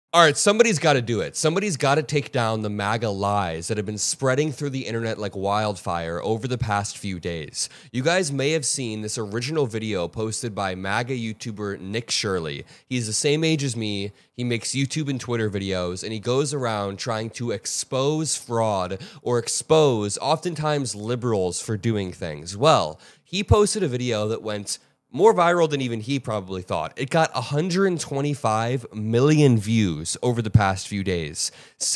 All right, somebody's got to do it. Somebody's got to take down the MAGA lies that have been spreading through the internet like wildfire over the past few days. You guys may have seen this original video posted by MAGA YouTuber Nick Shirley. He's the same age as me. He makes YouTube and Twitter videos, and he goes around trying to expose fraud or expose oftentimes liberals for doing things. Well, he posted a video that went more viral than even he probably thought. It got 125 million views over the past few days,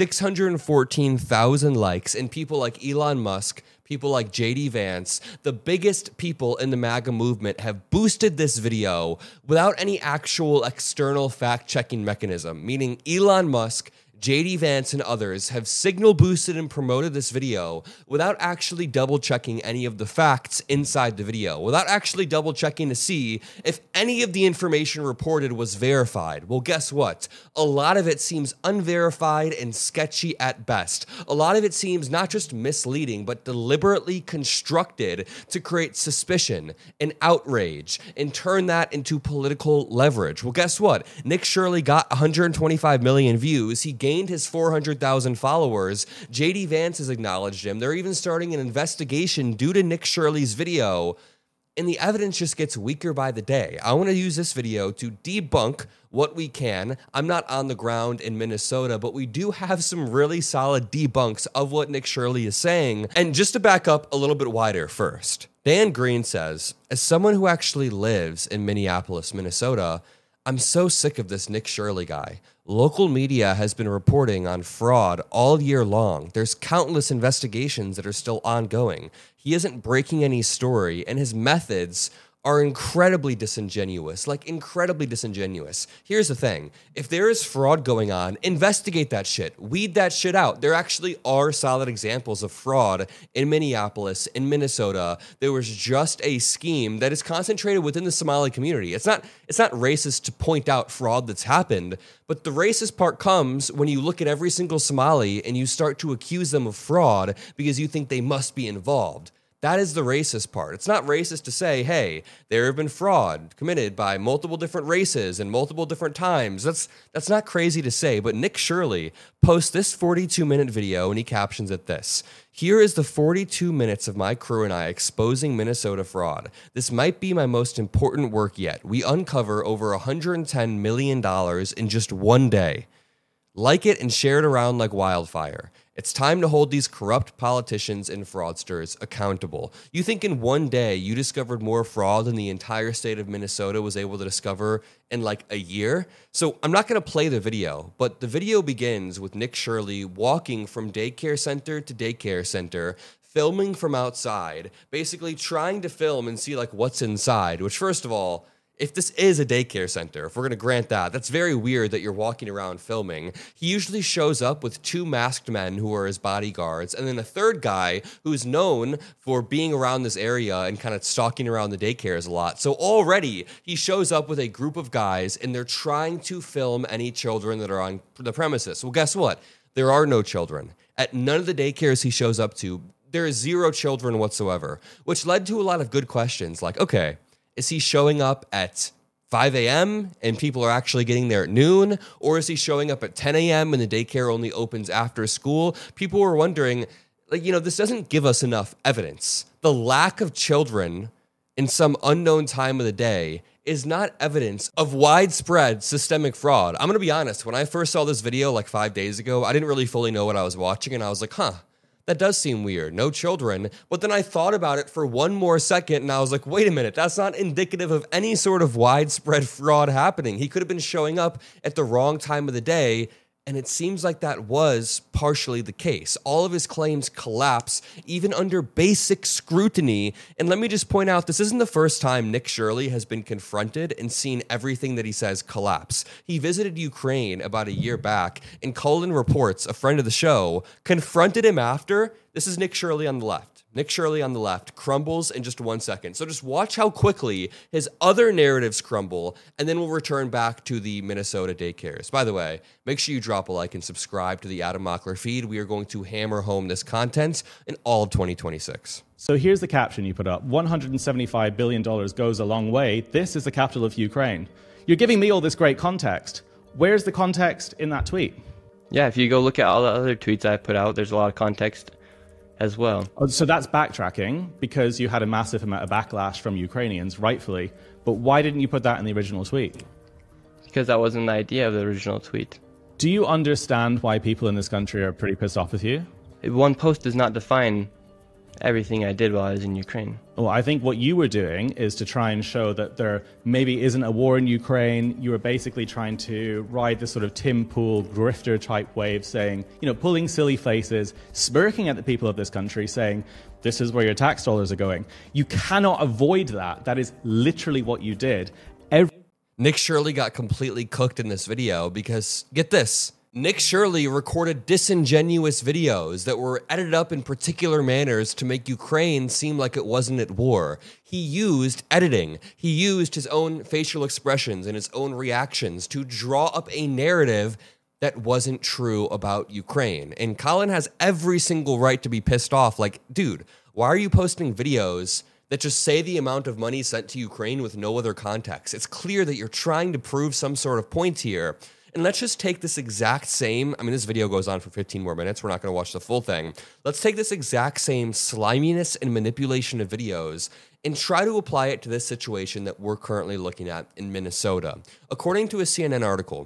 614,000 likes, and people like Elon Musk, people like JD Vance, the biggest people in the MAGA movement have boosted this video without any actual external fact-checking mechanism, meaning Elon Musk, JD Vance and others have signal boosted and promoted this video without actually double checking any of the facts inside the video, without actually double checking to see if any of the information reported was verified. Well, guess what? A lot of it seems unverified and sketchy at best. A lot of it seems not just misleading, but deliberately constructed to create suspicion and outrage and turn that into political leverage. Well, guess what? Nick Shirley got 125 million views. He gained his 400,000 followers. JD Vance has acknowledged him. They're even starting an investigation due to Nick Shirley's video, and the evidence just gets weaker by the day. I want to use this video to debunk what we can. I'm not on the ground in Minnesota, but we do have some really solid debunks of what Nick Shirley is saying. And just to back up a little bit wider first, Dan Green says, as someone who actually lives in Minneapolis, Minnesota, I'm so sick of this Nick Shirley guy. Local media has been reporting on fraud all year long. There's countless investigations that are still ongoing. He isn't breaking any story, and his methods are incredibly disingenuous, like incredibly disingenuous. Here's the thing. If there is fraud going on, investigate that shit. Weed that shit out. There actually are solid examples of fraud in Minneapolis, in Minnesota. There was just a scheme that is concentrated within the Somali community. It's not racist to point out fraud that's happened, but the racist part comes when you look at every single Somali and you start to accuse them of fraud because you think they must be involved. That is the racist part. It's not racist to say, hey, there have been fraud committed by multiple different races and multiple different times. That's not crazy to say, but Nick Shirley posts this 42-minute video and he captions it this. Here is the 42 minutes of my crew and I exposing Minnesota fraud. This might be my most important work yet. We uncover over $110 million in just one day. Like it and share it around like wildfire. It's time to hold these corrupt politicians and fraudsters accountable. You think in one day you discovered more fraud than the entire state of Minnesota was able to discover in like a year? So I'm not going to play the video, but the video begins with Nick Shirley walking from daycare center to daycare center, filming from outside, basically trying to film and see like what's inside, which first of all, if this is a daycare center, if we're going to grant that, that's very weird that you're walking around filming. He usually shows up with two masked men who are his bodyguards, and then a third guy who's known for being around this area and kind of stalking around the daycares a lot. So already he shows up with a group of guys, and they're trying to film any children that are on the premises. Well, guess what? There are no children. At none of the daycares he shows up to, there is zero children whatsoever, which led to a lot of good questions like, okay, is he showing up at 5 a.m. and people are actually getting there at noon? Or is he showing up at 10 a.m. and the daycare only opens after school? People were wondering, like, this doesn't give us enough evidence. The lack of children in some unknown time of the day is not evidence of widespread systemic fraud. I'm going to be honest. When I first saw this video like 5 days ago, I didn't really fully know what I was watching. And I was like, that does seem weird. No children. But then I thought about it for one more second and I was like, wait a minute, that's not indicative of any sort of widespread fraud happening. He could have been showing up at the wrong time of the day, and it seems like that was partially the case. All of his claims collapse even under basic scrutiny. And let me just point out, this isn't the first time Nick Shirley has been confronted and seen everything that he says collapse. He visited Ukraine about a year back, and Cullen Reports, a friend of the show, confronted him after. This is Nick Shirley on the left. Nick Shirley on the left crumbles in just 1 second. So just watch how quickly his other narratives crumble, and then we'll return back to the Minnesota daycares. By the way, make sure you drop a like and subscribe to the Adam Mockler feed. We are going to hammer home this content in all of 2026. So here's the caption you put up. $175 billion goes a long way. This is the capital of Ukraine. You're giving me all this great context. Where's the context in that tweet? Yeah, if you go look at all the other tweets I put out, there's a lot of context as well. Oh, so that's backtracking because you had a massive amount of backlash from Ukrainians, rightfully. But why didn't you put that in the original tweet? Because that wasn't the idea of the original tweet. Do you understand why people in this country are pretty pissed off with you? One post does not define everything I did while I was in Ukraine. Well, I think what you were doing is to try and show that there maybe isn't a war in Ukraine. You were basically trying to ride this sort of Tim Pool grifter type wave saying, pulling silly faces, smirking at the people of this country saying, this is where your tax dollars are going. You cannot avoid that. That is literally what you did. Nick Shirley got completely cooked in this video because, get this, Nick Shirley recorded disingenuous videos that were edited up in particular manners to make Ukraine seem like it wasn't at war. He used editing. He used his own facial expressions and his own reactions to draw up a narrative that wasn't true about Ukraine. And Colin has every single right to be pissed off. Like, dude, why are you posting videos that just say the amount of money sent to Ukraine with no other context? It's clear that you're trying to prove some sort of point here. And let's just take this exact same, this video goes on for 15 more minutes. We're not going to watch the full thing. Let's take this exact same sliminess and manipulation of videos and try to apply it to this situation that we're currently looking at in Minnesota. According to a CNN article,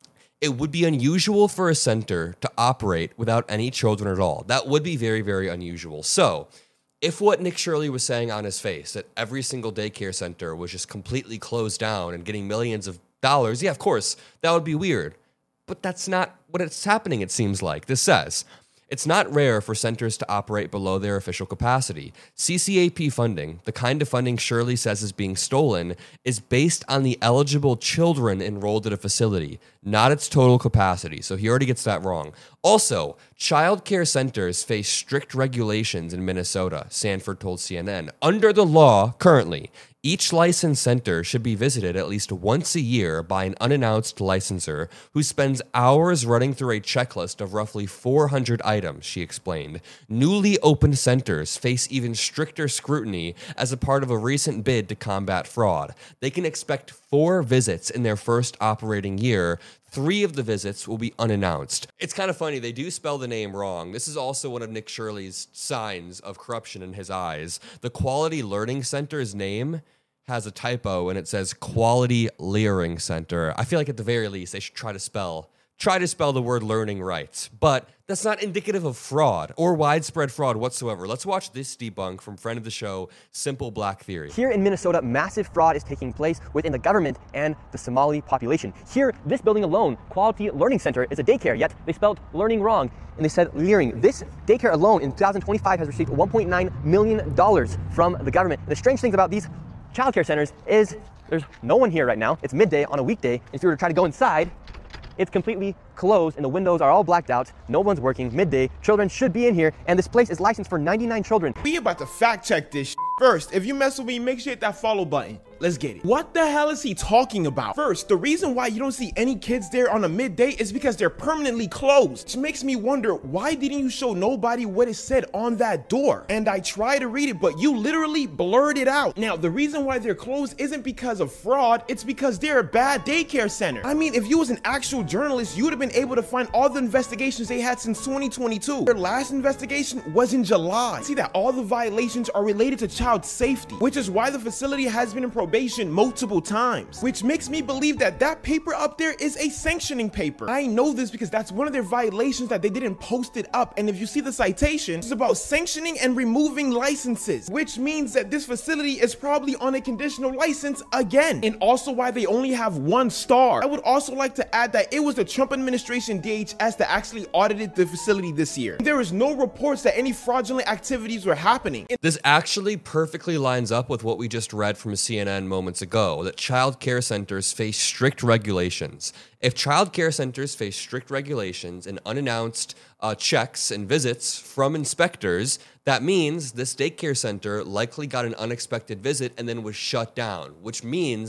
it would be unusual for a center to operate without any children at all. That would be very, very unusual. So if what Nick Shirley was saying on his face, that every single daycare center was just completely closed down and getting millions of dollars, yeah, of course, that would be weird. But that's not what it's happening, it seems like. This says, it's not rare for centers to operate below their official capacity. CCAP funding, the kind of funding Shirley says is being stolen, is based on the eligible children enrolled at a facility, not its total capacity. So he already gets that wrong. Also, child care centers face strict regulations in Minnesota, Sanford told CNN. Under the law, currently, each licensed center should be visited at least once a year by an unannounced licensor who spends hours running through a checklist of roughly 400 items, she explained. Newly opened centers face even stricter scrutiny as a part of a recent bid to combat fraud. They can expect 4 visits in their first operating year. 3 of the visits will be unannounced. It's kind of funny, they do spell the name wrong. This is also one of Nick Shirley's signs of corruption in his eyes. The Quality Learning Center's name has a typo and it says Quality Learning Center. I feel like at the very least they should try to spell the word learning right. But that's not indicative of fraud or widespread fraud whatsoever. Let's watch this debunk from friend of the show, Simple Black Theory. Here in Minnesota, massive fraud is taking place within the government and the Somali population. Here, this building alone, Quality Learning Center, is a daycare, yet they spelled learning wrong and they said leering. This daycare alone in 2025 has received $1.9 million from the government. And the strange things about these childcare centers is there's no one here right now. It's midday on a weekday. If you were to try to go inside, it's completely closed and the windows are all blacked out. No one's working. Midday. Children should be in here, and this place is licensed for 99 children. We about to fact check this first. If you mess with me, make sure you hit that follow button. Let's get it. What the hell is he talking about? First, the reason why you don't see any kids there on a midday is because they're permanently closed. Which makes me wonder, why didn't you show nobody what it said on that door? And I tried to read it, but you literally blurred it out. Now, the reason why they're closed isn't because of fraud, it's because they're a bad daycare center. I mean, if you was an actual journalist, you would have been able to find all the investigations they had since 2022. Their last investigation was in July. See that all the violations are related to child safety, which is why the facility has been in probation multiple times, which makes me believe that that paper up there is a sanctioning paper. I know this because that's one of their violations that they didn't post it up, and if you see the citation, it's about sanctioning and removing licenses, which means that this facility is probably on a conditional license again, and also why they only have 1 star. I would also like to add that it was the Trump administration DHS that actually audited the facility this year. There is no reports that any fraudulent activities were happening. This actually perfectly lines up with what we just read from CNN moments ago, that child care centers face strict regulations. If child care centers face strict regulations and unannounced checks and visits from inspectors, that means this daycare center likely got an unexpected visit and then was shut down, which means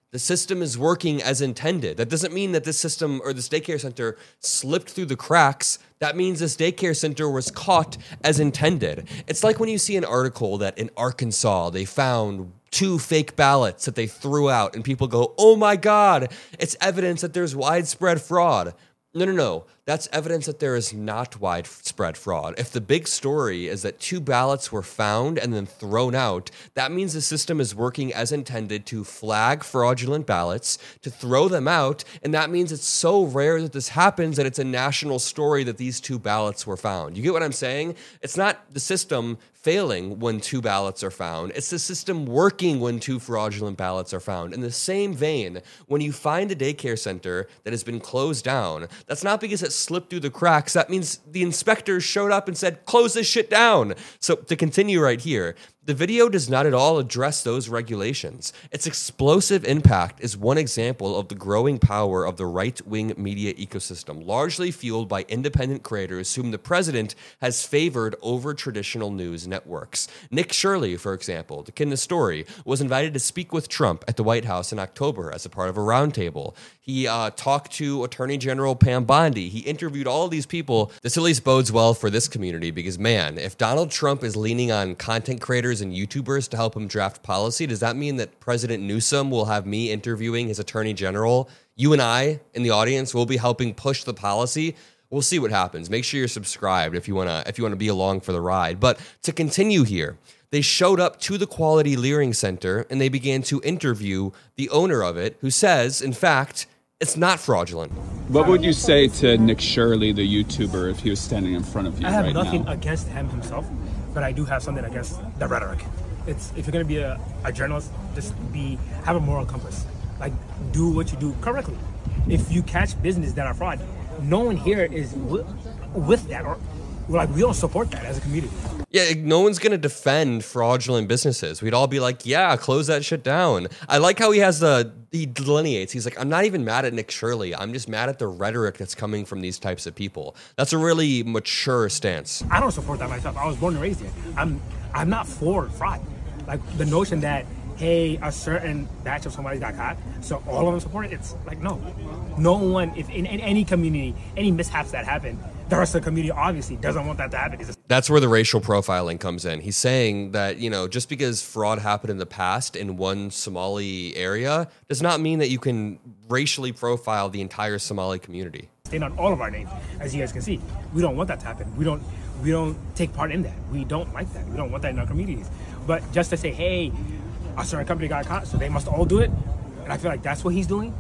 The system is working as intended. That doesn't mean that this system or this daycare center slipped through the cracks. That means this daycare center was caught as intended. It's like when you see an article that in Arkansas they found 2 fake ballots that they threw out and people go, oh my God, it's evidence that there's widespread fraud. No. That's evidence that there is not widespread fraud. If the big story is that 2 ballots were found and then thrown out, that means the system is working as intended to flag fraudulent ballots, to throw them out, and that means it's so rare that this happens that it's a national story that these 2 ballots were found. You get what I'm saying? It's not the system failing when 2 ballots are found. It's the system working when 2 fraudulent ballots are found. In the same vein, when you find a daycare center that has been closed down, that's not because it slipped through the cracks. That means the inspectors showed up and said, close this shit down. So to continue right here, the video does not at all address those regulations. Its explosive impact is one example of the growing power of the right-wing media ecosystem, largely fueled by independent creators whom the president has favored over traditional news networks. Nick Shirley, for example, to kin the story, was invited to speak with Trump at the White House in October as a part of a roundtable. He talked to Attorney General Pam Bondi. He interviewed all of these people. This at least bodes well for this community because, man, if Donald Trump is leaning on content creators and YouTubers to help him draft policy, does that mean that President Newsom will have me interviewing his Attorney General? You and I in the audience will be helping push the policy. We'll see what happens. Make sure you're subscribed if you wanna be along for the ride. But to continue here, they showed up to the Quality Learning Center and they began to interview the owner of it, who says, in fact, it's not fraudulent. What would you say to Nick Shirley, the YouTuber, if he was standing in front of you right now? I have nothing against him himself, but I do have something against the rhetoric. It's if you're gonna be a journalist, just have a moral compass. Like, do what you do correctly. If you catch business that are fraud, no one here is with that, or like we don't support that as a community. Yeah, no one's going to defend fraudulent businesses. We'd all be like, yeah, close that shit down. I like how he delineates. He's like, I'm not even mad at Nick Shirley. I'm just mad at the rhetoric that's coming from these types of people. That's a really mature stance. I don't support that myself. I was born and raised here. I'm not for fraud. Like the notion that, hey, a certain batch of somebody got caught, so all of them support it. It's like, no one, if in any community, any mishaps that happen, the rest of the community obviously doesn't want that to happen. That's where the racial profiling comes in. He's saying that, just because fraud happened in the past in one Somali area does not mean that you can racially profile the entire Somali community. Staying on all of our names, as you guys can see. We don't want that to happen. We don't take part in that. We don't like that. We don't want that in our communities. But just to say, hey, a certain company got caught, so they must all do it, and I feel like that's what he's doing,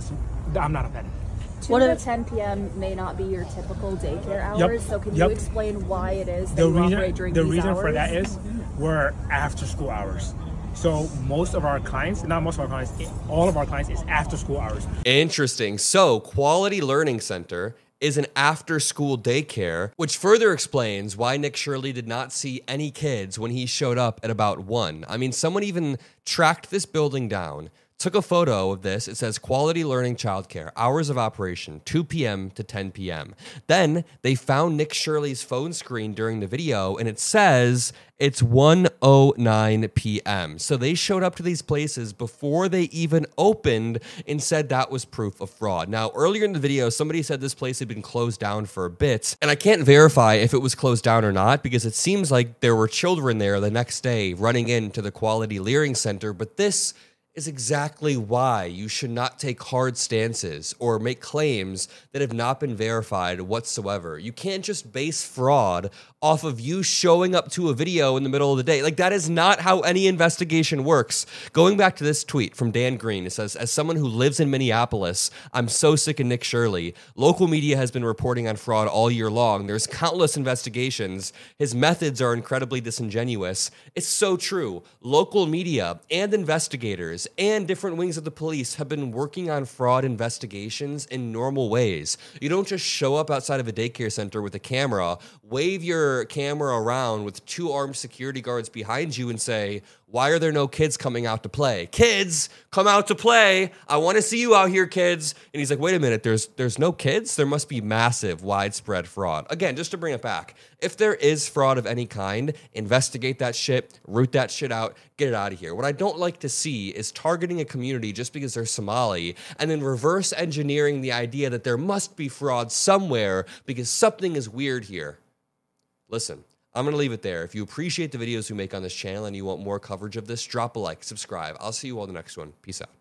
I'm not a fan of it. 2 to 10 p.m. may not be your typical daycare hours, so can you explain why it is that you operate during these hours? The reason for that is we're after school hours. So most of our clients, not most of our clients, all of our clients is after school hours. Interesting. So Quality Learning Center is an after-school daycare, which further explains why Nick Shirley did not see any kids when he showed up at about 1. I mean, someone even tracked this building down, took a photo of this. It says Quality Learning Childcare, hours of operation, 2 p.m. to 10 p.m. Then they found Nick Shirley's phone screen during the video, and it says it's 1:09 p.m. So they showed up to these places before they even opened and said that was proof of fraud. Now, earlier in the video, somebody said this place had been closed down for a bit, and I can't verify if it was closed down or not because it seems like there were children there the next day running into the Quality Learning Center, but this is exactly why you should not take hard stances or make claims that have not been verified whatsoever. You can't just base fraud off of you showing up to a video in the middle of the day. Like, that is not how any investigation works. Going back to this tweet from Dan Green, it says, as someone who lives in Minneapolis, I'm so sick of Nick Shirley. Local media has been reporting on fraud all year long. There's countless investigations. His methods are incredibly disingenuous. It's so true. Local media and investigators and different wings of the police have been working on fraud investigations in normal ways. You don't just show up outside of a daycare center with a camera, wave your camera around with 2 armed security guards behind you and say, Why are there no kids coming out to play? Kids, come out to play. I want to see you out here, kids. And he's like, wait a minute, there's no kids? There must be massive, widespread fraud. Again, just to bring it back, if there is fraud of any kind, investigate that shit, root that shit out, get it out of here. What I don't like to see is targeting a community just because they're Somali and then reverse engineering the idea that there must be fraud somewhere because something is weird here. Listen, I'm going to leave it there. If you appreciate the videos we make on this channel and you want more coverage of this, drop a like, subscribe. I'll see you all in the next one. Peace out.